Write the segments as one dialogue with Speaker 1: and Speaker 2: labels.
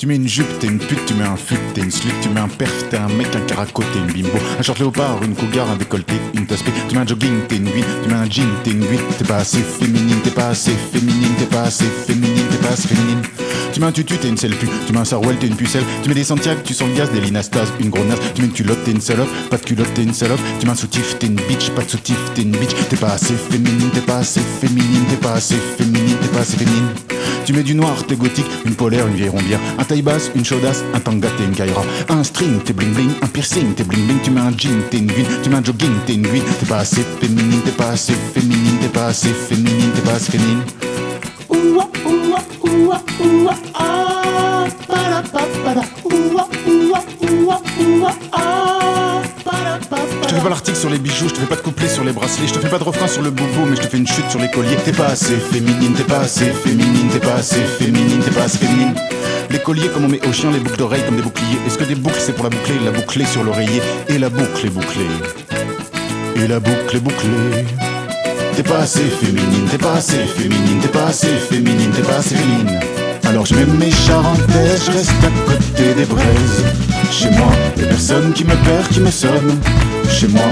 Speaker 1: Tu mets une jupe, t'es une pute, tu mets un fut, t'es une slip, tu mets un perf, t'es un mec, un caraco, t'es une bimbo, un short léopard, une cougar, un décolleté, une tasse P, tu mets un jogging, t'es une guide, tu mets un jean, t'es une guide, t'es pas assez féminine, t'es pas assez féminine, t'es pas assez féminine, t'es pas assez féminine. Tu mets un tutu, t'es une selfie, tu mets un sarwell, t'es une pucelle, tu mets des Santiago, tu sens le gaz, des linastas, une gros naze, tu mets une culotte, t'es une salope, pas de culotte, t'es une salope, tu mets un soutif, t'es une bitch, pas de soutif, t'es une bitch, t'es pas assez féminine, t'es pas assez féminine, t'es pas assez féminine, t'es pas assez féminine. Tu mets du noir, t'es gothique, une polaire, une vieille rondière, un taille basse, une chaudasse, un tanga, t'es une kaira, un string, t'es bling bling, un piercing, t'es bling bling, tu mets un jean, t'es une guide, tu mets un jogging, t'es une guide, t'es pas assez féminine, t'es pas assez féminine, t'es pas assez féminine, t'es pas assez féminine.
Speaker 2: Ouah, ouah, ouah, ouah, ah, para, pa, para, ouah, ouah, ouah, ouah, ah, para, pa, para.
Speaker 1: Je te fais pas l'article sur les bijoux, je te fais pas de couplet sur les bracelets, je te fais pas de refrain sur le boubou, mais je te fais une chute sur les colliers. T'es pas assez féminine, t'es pas assez féminine, t'es pas assez féminine, t'es pas assez féminine. Les colliers comme on met aux chiens, les boucles d'oreilles comme des boucliers. Est-ce que des boucles c'est pour la boucler sur l'oreiller? Et la boucle est bouclée, et la boucle est bouclée. T'es pas assez féminine, t'es pas assez féminine, t'es pas assez féminine, t'es pas assez féminine. Alors je mets mes charentaises, je reste à côté des braises. Chez moi, y'a personne qui me perd, qui me sonne. Chez moi,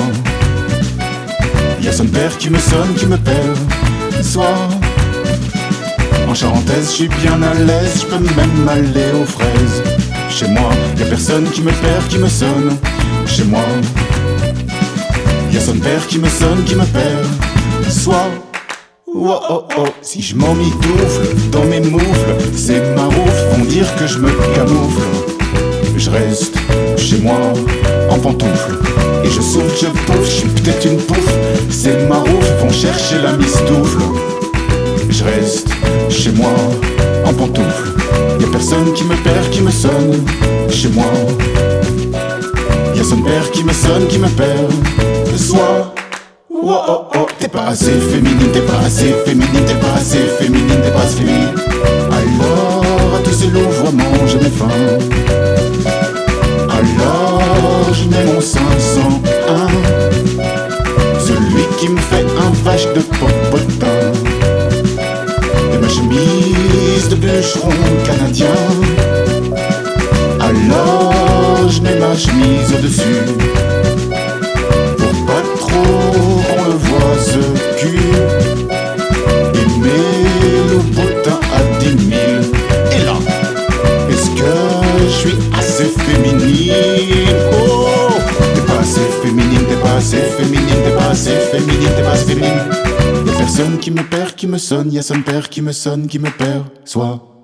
Speaker 1: y'a son père qui me sonne, qui me perd. Soit en charentaise, je suis bien à l'aise, je peux même aller aux fraises. Chez moi, y'a personne qui me perd, qui me sonne. Chez moi, y'a son père qui me sonne, qui me perd. Soit oh oh oh, si je m'emmitoufle dans mes moufles, ces maroufles vont dire que je me camoufle. Je reste chez moi en pantoufle, et je souffle, je pouffe, je suis peut-être une pouffe. Ces maroufles vont chercher la mistoufle. Je reste chez moi en pantoufle, y'a personne qui me perd, qui me sonne. Chez moi, y'a son père qui me sonne, qui me perd. Soit oh oh oh, t'es pas assez féminine, t'es pas assez féminine, t'es pas assez féminine, t'es pas assez féminine. Alors à tous ces louvoiements je mets fin. Alors je mets mon 501, celui qui me fait un vache de popotin, et ma chemise de bûcheron canadien. Alors je mets ma chemise au-dessus, on le voit ce cul, et mes loups-potins à 10 000. Et là, est-ce que je suis assez féminine? Oh, t'es pas assez féminine, t'es pas assez féminine, t'es pas assez féminine, t'es pas assez féminine. Y'a personne qui me perd, qui me sonne, y'a son père qui me sonne, qui me perd. Soit